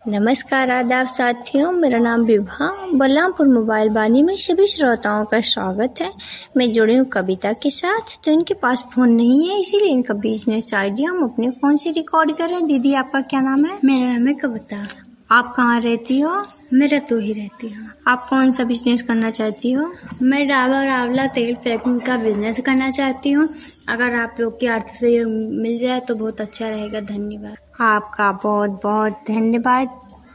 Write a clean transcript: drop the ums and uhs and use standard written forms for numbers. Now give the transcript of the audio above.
नमस्कार आदाब साथियों, मेरा नाम विभा बलरामपुर मोबाइल बानी में सभी श्रोताओं का स्वागत है। मैं जुड़ी हूँ कविता के साथ। तो इनके पास फोन नहीं है, इसीलिए इनका बिजनेस आइडिया हम अपने फोन से रिकॉर्ड कर रहे हैं। दीदी, आपका क्या नाम है? मेरा नाम है कविता। आप कहाँ रहती हो? मैं रतु ही रहती हूँ। आप कौन सा बिजनेस करना चाहती हो? मैं डाबर और आंवला तेल पैकिंग का बिजनेस करना चाहती हूँ। अगर आप लोग की आर्थिक सहयोग मिल जाए तो बहुत अच्छा रहेगा। धन्यवाद। आपका बहुत बहुत धन्यवाद।